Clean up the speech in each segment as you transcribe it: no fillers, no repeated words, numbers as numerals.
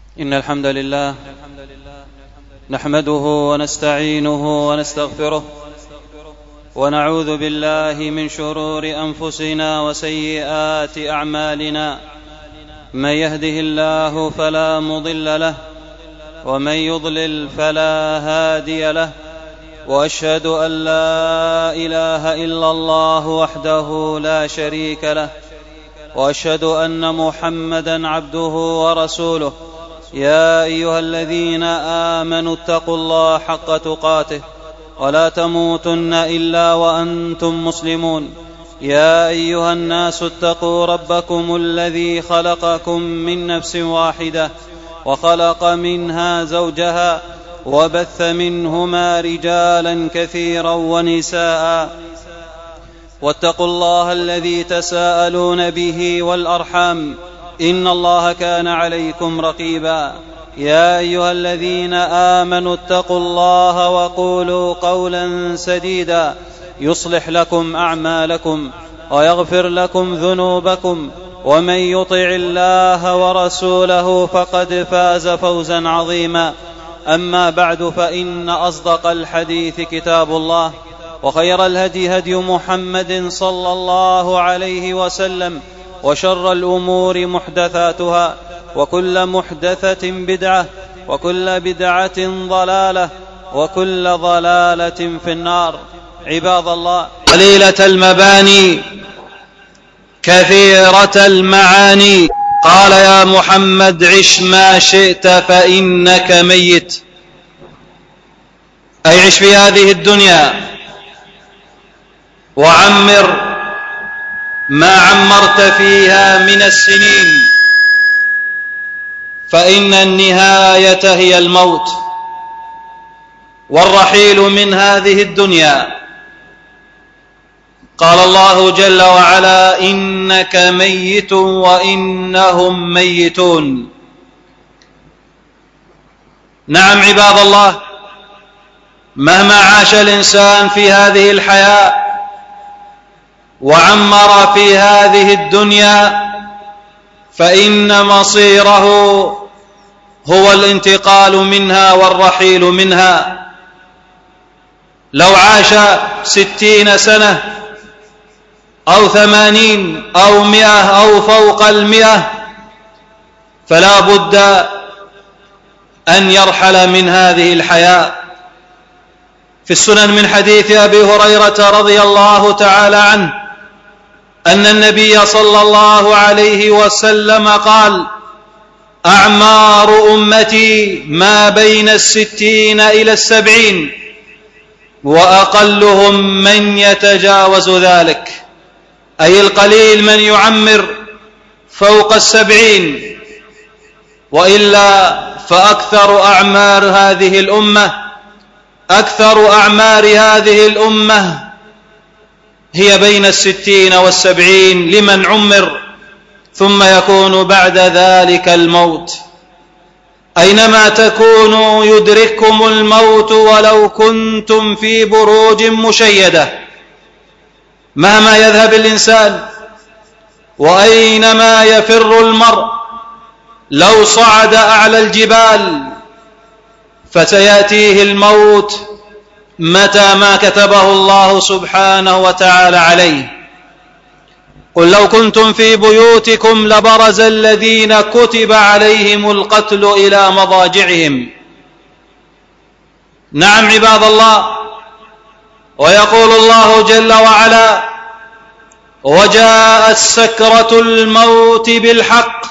إن الحمد لله نحمده ونستعينه ونستغفره ونعوذ بالله من شرور أنفسنا وسيئات أعمالنا. من يهده الله فلا مضل له ومن يضلل فلا هادي له، وأشهد أن لا إله إلا الله وحده لا شريك له، وأشهد أن محمدًا عبده ورسوله. يا أيها الذين آمنوا اتقوا الله حق تقاته ولا تموتن إلا وأنتم مسلمون. يا أيها الناس اتقوا ربكم الذي خلقكم من نفس واحدة وخلق منها زوجها وبث منهما رجالا كثيرا ونساء، واتقوا الله الذي تساءلون به والأرحام إن الله كان عليكم رقيبا. يا أيها الذين آمنوا اتقوا الله وقولوا قولا سديدا يصلح لكم أعمالكم ويغفر لكم ذنوبكم، ومن يطع الله ورسوله فقد فاز فوزا عظيما. أما بعد، فإن أصدق الحديث كتاب الله، وخير الهدي هدي محمد صلى الله عليه وسلم، وشر الأمور محدثاتها، وكل محدثة بدعة، وكل بدعة ضلالة، وكل ضلالة في النار. عباد الله، قليلة المباني كثيرة المعاني. قال: يا محمد عش ما شئت فإنك ميت. أي عش في هذه الدنيا وعمر ما عمرت فيها من السنين، فإن النهاية هي الموت والرحيل من هذه الدنيا. قال الله جل وعلا: إنك ميت وإنهم ميتون. نعم عباد الله، مهما عاش الإنسان في هذه الحياة وعمر في هذه الدنيا، فإن مصيره هو الانتقال منها والرحيل منها. لو عاش 60 سنة أو 80 أو 100 أو فوق 100، فلا بد أن يرحل من هذه الحياة. في السنن من حديث أبي هريرة رضي الله تعالى عنه أن النبي صلى الله عليه وسلم قال: أعمار أمتي ما بين 60 إلى 70، وأقلهم من يتجاوز ذلك. أي القليل من يعمر فوق 70، وإلا فأكثر أعمار هذه الأمة هي بين 60 و70 لمن عمر، ثم يكون بعد ذلك الموت. أينما تكونوا يدرككم الموت ولو كنتم في بروج مشيدة. مهما يذهب الإنسان وأينما يفر المرء، لو صعد أعلى الجبال فسيأتيه الموت متى ما كتبه الله سبحانه وتعالى عليه. قل لو كنتم في بيوتكم لبرز الذين كتب عليهم القتل إلى مضاجعهم. نعم عباد الله، ويقول الله جل وعلا: وجاءت سكرة الموت بالحق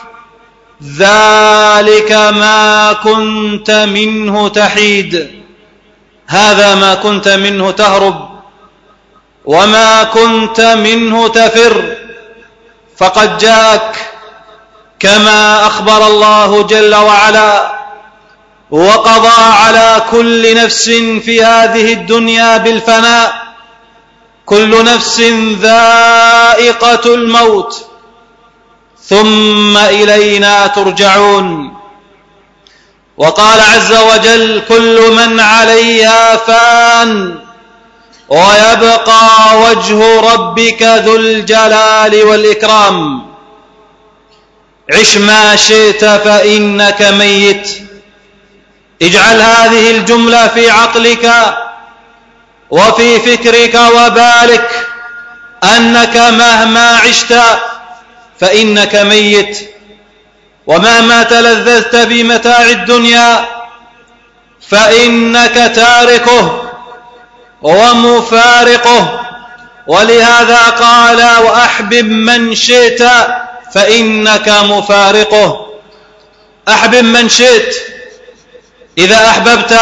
ذلك ما كنت منه تحيد. هذا ما كنت منه تهرب وما كنت منه تفر، فقد جاءك كما أخبر الله جل وعلا، وقضى على كل نفس في هذه الدنيا بالفناء. كل نفس ذائقة الموت ثم إلينا ترجعون. وقال عز وجل: كل من عليها فان ويبقى وجه ربك ذو الجلال والإكرام. عش ما شئت فإنك ميت. اجعل هذه الجملة في عقلك وفي فكرك وبالك، أنك مهما عشت فإنك ميت، ومهما تلذذت بمتاع الدنيا فإنك تاركه ومفارقه. ولهذا قال: وأحبب من شئت فإنك مفارقه. أحبب من شئت. إذا أحببت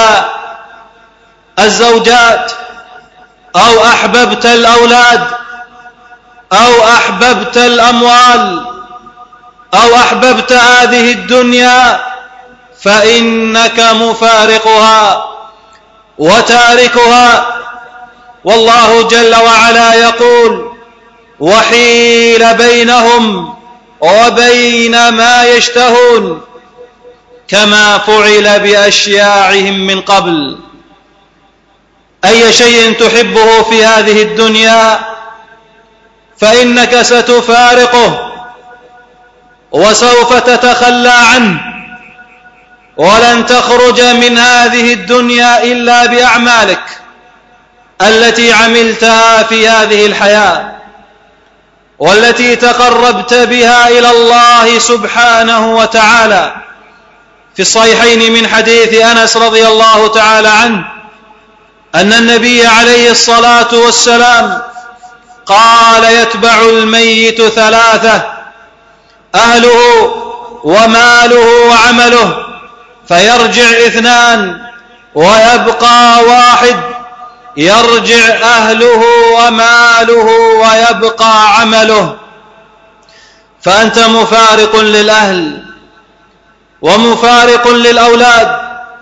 الزوجات أو أحببت الأولاد أو أحببت الأموال أو أحببت هذه الدنيا فإنك مفارقها وتاركها. والله جل وعلا يقول: وحيل بينهم وبين ما يشتهون كما فعل بأشياعهم من قبل. أي شيء تحبه في هذه الدنيا فإنك ستفارقه وسوف تتخلى عنه، ولن تخرج من هذه الدنيا إلا بأعمالك التي عملتها في هذه الحياة والتي تقربت بها إلى الله سبحانه وتعالى. في الصحيحين من حديث أنس رضي الله تعالى عنه أن النبي عليه الصلاة والسلام قال: يتبع الميت ثلاثة: أهله وماله وعمله، فيرجع اثنان ويبقى واحد، يرجع أهله وماله ويبقى عمله. فأنت مفارق للأهل ومفارق للأولاد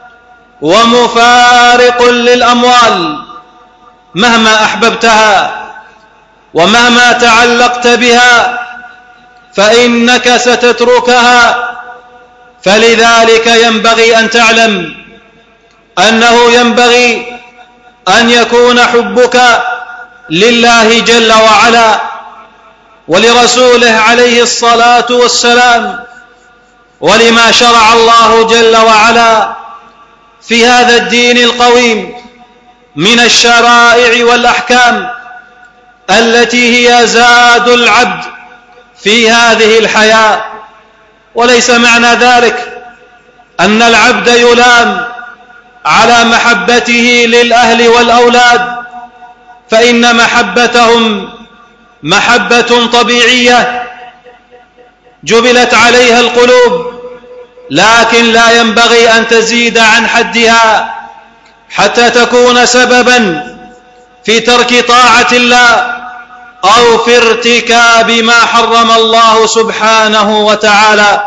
ومفارق للأموال مهما أحببتها ومهما تعلقت بها فإنك ستتركها. فلذلك ينبغي أن تعلم أنه ينبغي أن يكون حبك لله جل وعلا ولرسوله عليه الصلاة والسلام ولما شرع الله جل وعلا في هذا الدين القويم من الشرائع والأحكام التي هي زاد العبد في هذه الحياة. وليس معنى ذلك أن العبد يلام على محبته للأهل والأولاد، فإن محبتهم محبة طبيعية جبلت عليها القلوب، لكن لا ينبغي أن تزيد عن حدها حتى تكون سببا في ترك طاعة الله أو في ارتكاب ما حرم الله سبحانه وتعالى.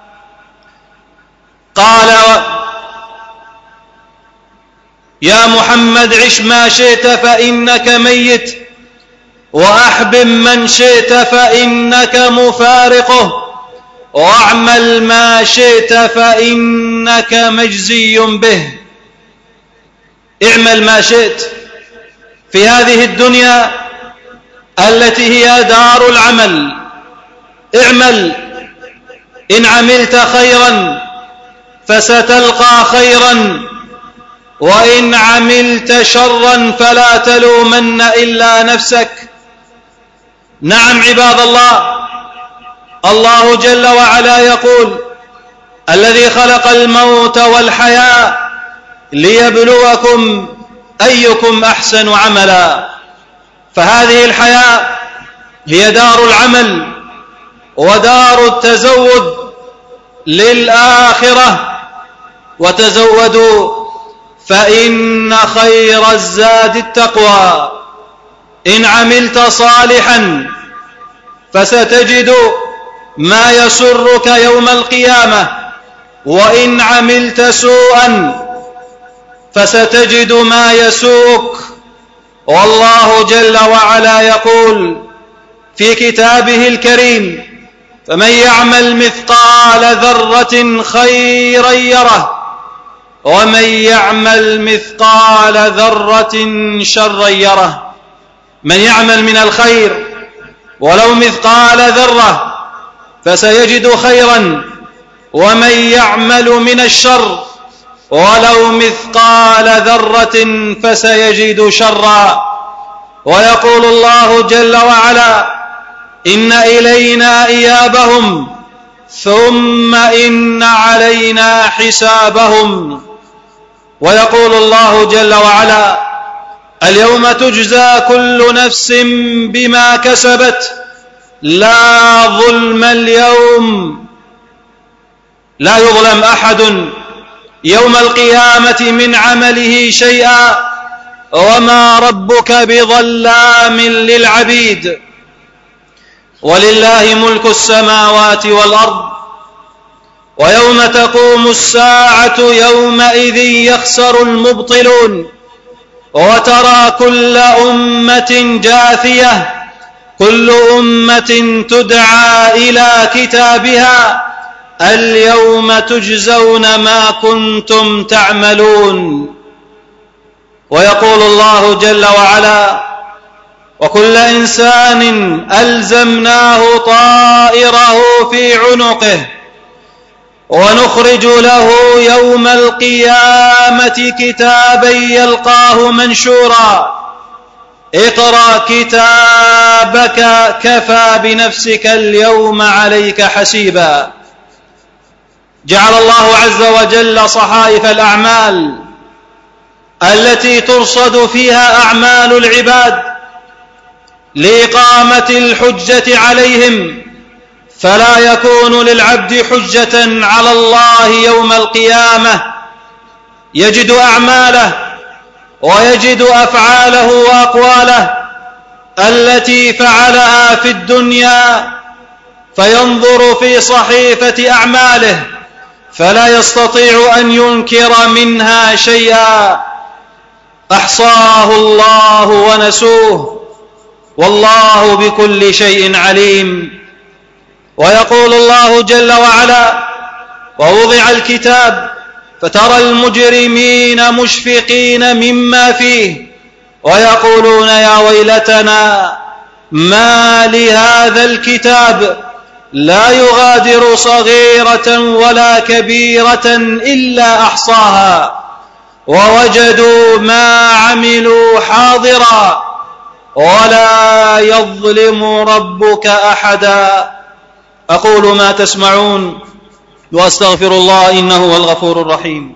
قال: يا محمد عش ما شئت فإنك ميت، وأحبب من شئت فإنك مفارقه، واعمل ما شئت فإنك مجزي به. اعمل ما شئت في هذه الدنيا التي هي دار العمل. اعمل، إن عملت خيرا فستلقى خيرا، وإن عملت شرا فلا تلومن إلا نفسك. نعم عباد الله، الله جل وعلا يقول: الذي خلق الموت والحياة ليبلوكم أيكم أحسن عملا. فهذه الحياة هي دار العمل ودار التزود للآخرة. وتزودوا فإن خير الزاد التقوى. إن عملت صالحا فستجد ما يسرك يوم القيامة، وإن عملت سوءا فستجد ما يسوءك. والله جل وعلا يقول في كتابه الكريم: فمن يعمل مثقال ذرة خيرا يره، ومن يعمل مثقال ذرة شرا يره. من يعمل من الخير ولو مثقال ذرة فسيجد خيرا، ومن يعمل من الشر ولو مثقال ذرة فسيجد شرا. ويقول الله جل وعلا: إن إلينا إيابهم ثم إن علينا حسابهم. ويقول الله جل وعلا: اليوم تجزى كل نفس بما كسبت لا ظلم اليوم، لا يظلم أحد يوم القيامة من عمله شيئا، وما ربك بظلام للعبيد. ولله ملك السماوات والأرض، ويوم تقوم الساعة يومئذ يخسر المبطلون، وترى كل أمة جاثية، كل أمة تدعى إلى كتابها اليوم تجزون ما كنتم تعملون. ويقول الله جل وعلا: وكل إنسان ألزمناه طائره في عنقه ونخرج له يوم القيامة كتابا يلقاه منشورا اقرأ كتابك كفى بنفسك اليوم عليك حسيبا. جعل الله عز وجل صحائف الأعمال التي ترصد فيها أعمال العباد لإقامة الحجة عليهم، فلا يكون للعبد حجة على الله يوم القيامة. يجد أعماله ويجد أفعاله وأقواله التي فعلها في الدنيا، فينظر في صحيفة أعماله فلا يستطيع أن ينكر منها شيئا، أحصاه الله ونسوه، والله بكل شيء عليم. ويقول الله جل وعلا: ووضع الكتاب فترى المجرمين مشفقين مما فيه ويقولون يا ويلتنا ما لهذا الكتاب لا يغادر صغيرة ولا كبيرة إلا أحصاها ووجدوا ما عملوا حاضرا ولا يظلم ربك أحدا. أقول ما تسمعون وأستغفر الله إنه هو الغفور الرحيم.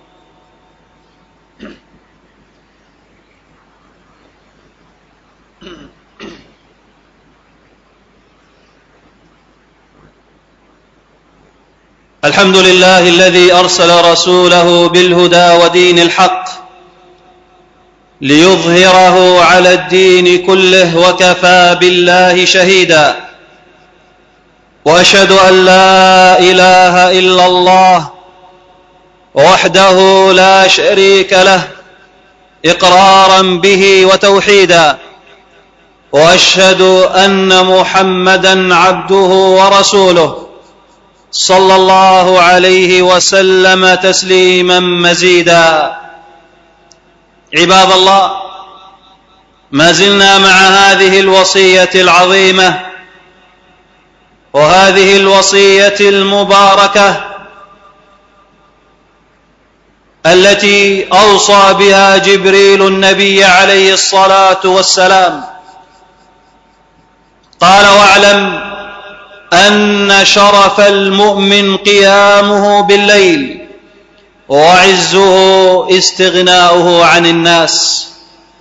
الحمد لله الذي أرسل رسوله بالهدى ودين الحق ليظهره على الدين كله وكفى بالله شهيدا. وأشهد أن لا إله إلا الله وحده لا شريك له إقرارا به وتوحيدا، وأشهد أن محمدا عبده ورسوله صلى الله عليه وسلم تسليما مزيدا. عباد الله، ما زلنا مع هذه الوصية العظيمة وهذه الوصية المباركة التي أوصى بها جبريل النبي عليه الصلاة والسلام. قال: واعلم أن شرف المؤمن قيامه بالليل وعزه استغناؤه عن الناس.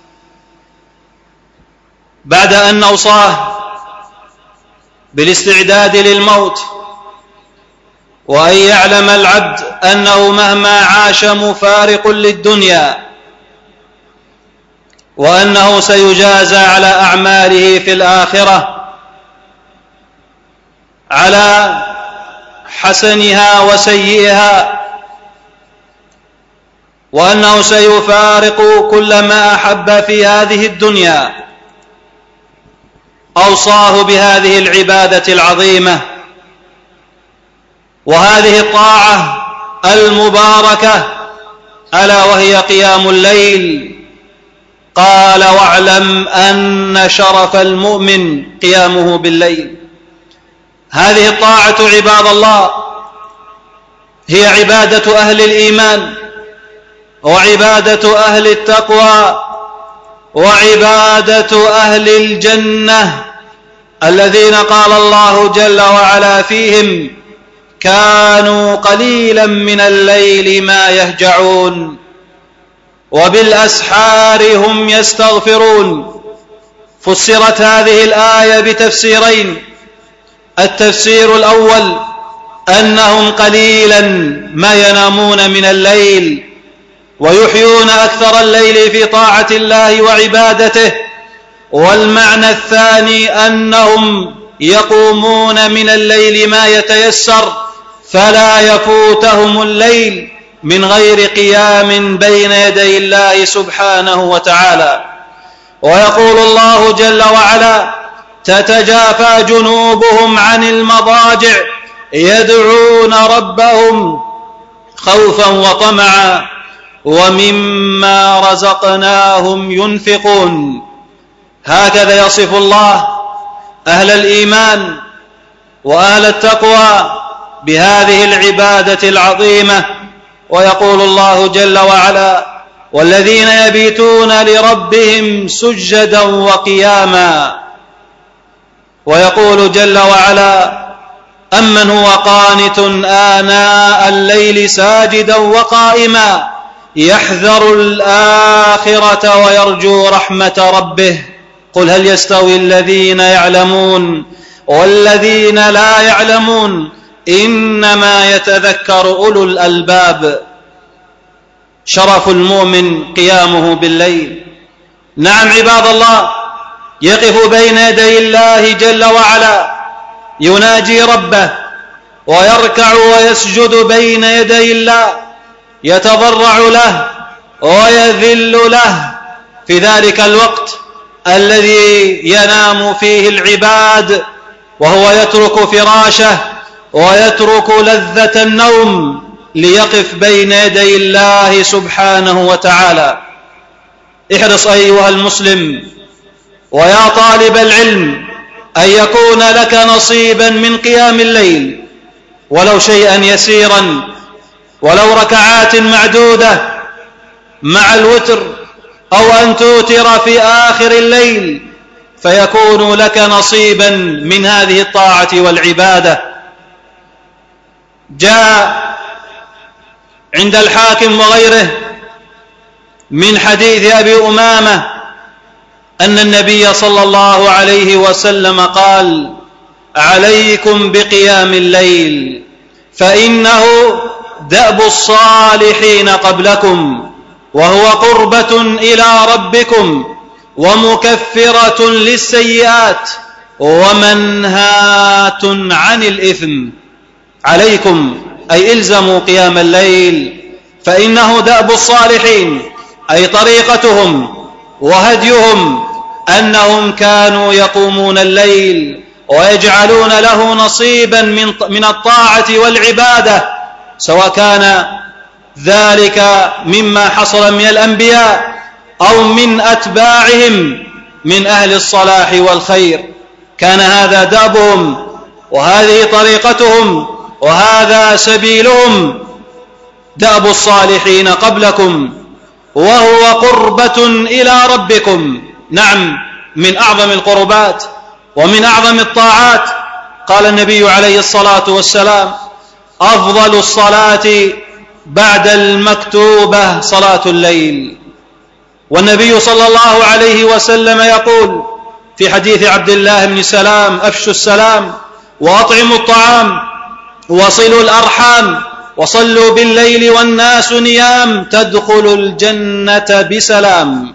بعد أن أوصاه بالاستعداد للموت، وأن يعلم العبد أنه مهما عاش مفارق للدنيا، وأنه سيجازى على أعماله في الآخرة على حسنها وسيئها، وأنه سيفارق كل ما أحب في هذه الدنيا، أوصاه بهذه العبادة العظيمة وهذه الطاعة المباركة، ألا وهي قيام الليل. قال: واعلم أن شرف المؤمن قيامه بالليل. هذه الطاعة عباد الله هي عبادة أهل الإيمان وعبادة أهل التقوى وعبادة أهل الجنة الذين قال الله جل وعلا فيهم: كانوا قليلا من الليل ما يهجعون وبالأسحار هم يستغفرون. فسرت هذه الآية بتفسيرين: التفسير الأول أنهم قليلا ما ينامون من الليل ويحيون أكثر الليل في طاعة الله وعبادته، والمعنى الثاني أنهم يقومون من الليل ما يتيسر فلا يفوتهم الليل من غير قيام بين يدي الله سبحانه وتعالى. ويقول الله جل وعلا: تتجافى جنوبهم عن المضاجع يدعون ربهم خوفا وطمعا ومما رزقناهم ينفقون. هكذا يصف الله أهل الإيمان وأهل التقوى بهذه العبادة العظيمة. ويقول الله جل وعلا: والذين يبيتون لربهم سجدا وقياما. ويقول جل وعلا: أمن هو قانت آناء الليل ساجدا وقائما يحذر الآخرة ويرجو رحمة ربه قل هل يستوي الذين يعلمون والذين لا يعلمون إنما يتذكر أولو الألباب. شرف المؤمن قيامه بالليل. نعم عباد الله، يقف بين يدي الله جل وعلا يناجي ربه ويركع ويسجد بين يدي الله، يتضرع له ويذل له في ذلك الوقت الذي ينام فيه العباد، وهو يترك فراشه ويترك لذة النوم ليقف بين يدي الله سبحانه وتعالى. احرص أيها المسلم ويا طالب العلم أن يكون لك نصيبا من قيام الليل، ولو شيئا يسيرا، ولو ركعات معدودة مع الوتر، أو أن توتر في آخر الليل فيكون لك نصيبا من هذه الطاعة والعبادة. جاء عند الحاكم وغيره من حديث أبي أمامة أن النبي صلى الله عليه وسلم قال: عليكم بقيام الليل فإنه دأب الصالحين قبلكم وهو قربة إلى ربكم ومكفرة للسيئات ومنهاة عن الإثم. عليكم أي إلزموا قيام الليل، فإنه دأب الصالحين، أي طريقتهم وهديهم أنهم كانوا يقومون الليل ويجعلون له نصيبا من الطاعة والعبادة، سواء كان ذلك مما حصل من الأنبياء أو من أتباعهم من أهل الصلاح والخير. كان هذا دأبهم وهذه طريقتهم وهذا سبيلهم، دأب الصالحين قبلكم وهو قربة إلى ربكم. نعم، من أعظم القربات ومن أعظم الطاعات. قال النبي عليه الصلاة والسلام: أفضل الصلاة بعد المكتوبة صلاة الليل. والنبي صلى الله عليه وسلم يقول في حديث عبد الله بن سلام: أفشوا السلام وأطعموا الطعام وصلوا الأرحام وصلوا بالليل والناس نيام تدخلوا الجنة بسلام.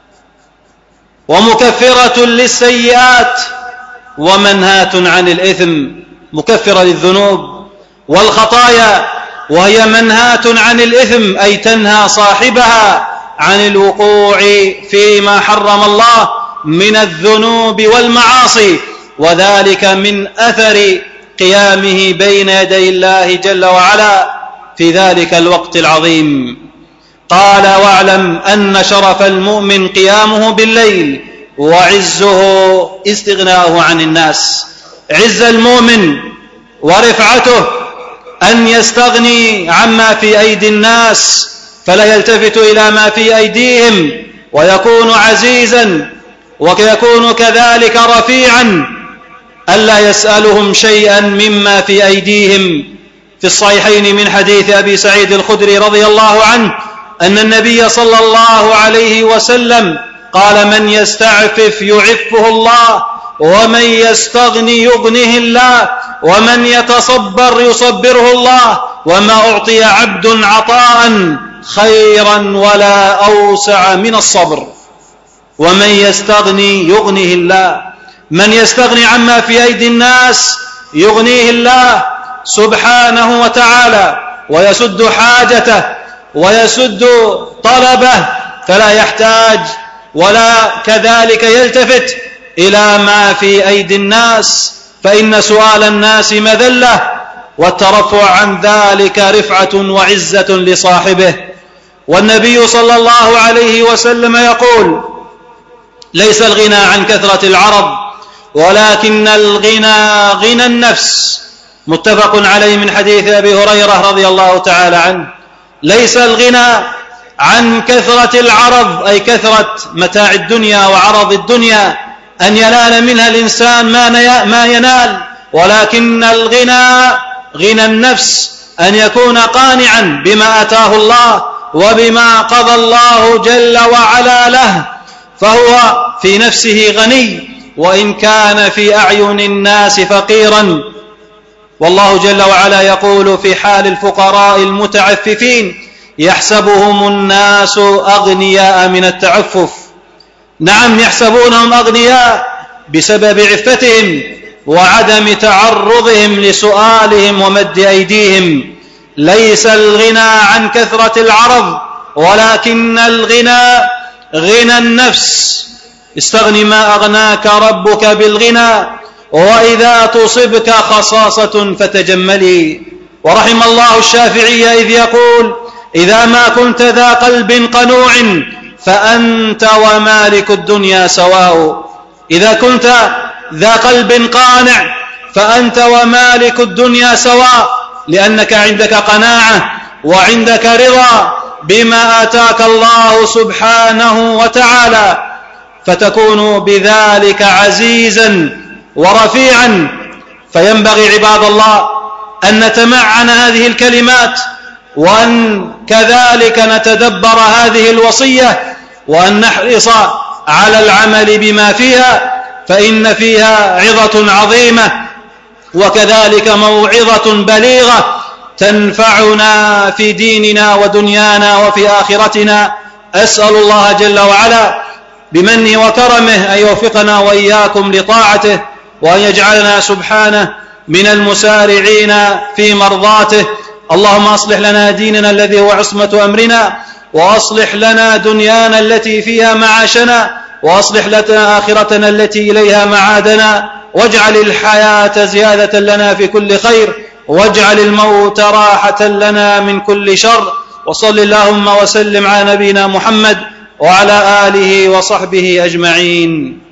ومكفرة للسيئات ومنهاة عن الإثم، مكفرة للذنوب والخطايا، وهي منهاة عن الإثم أي تنهى صاحبها عن الوقوع فيما حرم الله من الذنوب والمعاصي، وذلك من أثر قيامه بين يدي الله جل وعلا في ذلك الوقت العظيم. قال: واعلم أن شرف المؤمن قيامه بالليل وعزه استغناؤه عن الناس. عز المؤمن ورفعته أن يستغني عما في أيدي الناس فلا يلتفت إلى ما في أيديهم، ويكون عزيزا ويكون كذلك رفيعا ألا يسألهم شيئا مما في أيديهم. في الصحيحين من حديث أبي سعيد الخدري رضي الله عنه أن النبي صلى الله عليه وسلم قال: من يستعفف يعفه الله، ومن يستغني يغنه الله، ومن يتصبر يصبره الله، وما أعطي عبد عطاء خيرا ولا أوسع من الصبر. ومن يستغني يغنه الله، من يستغني عما في أيدي الناس يغنيه الله سبحانه وتعالى، ويسد حاجته ويسد طلبه، فلا يحتاج ولا كذلك يلتفت إلى ما في أيدي الناس، فإن سؤال الناس مذلة، والترفع عن ذلك رفعة وعزة لصاحبه. والنبي صلى الله عليه وسلم يقول: ليس الغنى عن كثرة العرض، ولكن الغنى غنى النفس. متفق عليه من حديث أبي هريرة رضي الله تعالى عنه. ليس الغنى عن كثرة العرض أي كثرة متاع الدنيا وعرض الدنيا أن ينال منها الإنسان ما ينال، ولكن الغنى غنى النفس، أن يكون قانعا بما أتاه الله وبما قضى الله جل وعلا له، فهو في نفسه غني وإن كان في أعين الناس فقيرا. والله جل وعلا يقول في حال الفقراء المتعففين: يحسبهم الناس أغنياء من التعفف. نعم، يحسبونهم أغنياء بسبب عفتهم وعدم تعرضهم لسؤالهم ومد أيديهم. ليس الغنى عن كثرة العرض، ولكن الغنى غنى النفس. استغن ما أغناك ربك بالغنى، وإذا تصبك خصاصة فتجملي. ورحم الله الشافعي إذ يقول: إذا ما كنت ذا قلب قنوع فأنت ومالك الدنيا سواء. إذا كنت ذا قلب قانع فأنت ومالك الدنيا سواء، لأنك عندك قناعة وعندك رضا بما آتاك الله سبحانه وتعالى، فتكون بذلك عزيزا ورفيعا. فينبغي عباد الله أن نتمعن هذه الكلمات، وأن كذلك نتدبر هذه الوصية، وأن نحرص على العمل بما فيها، فإن فيها عظة عظيمة وكذلك موعظة بليغة تنفعنا في ديننا ودنيانا وفي آخرتنا. أسأل الله جل وعلا بمنه وكرمه أن يوفقنا وإياكم لطاعته، وأن يجعلنا سبحانه من المسارعين في مرضاته. اللهم أصلح لنا ديننا الذي هو عصمة أمرنا، وأصلح لنا دنيانا التي فيها معاشنا، وأصلح لنا آخرتنا التي إليها معادنا، واجعل الحياة زيادة لنا في كل خير، واجعل الموت راحة لنا من كل شر. وصل اللهم وسلم على نبينا محمد وعلى آله وصحبه أجمعين.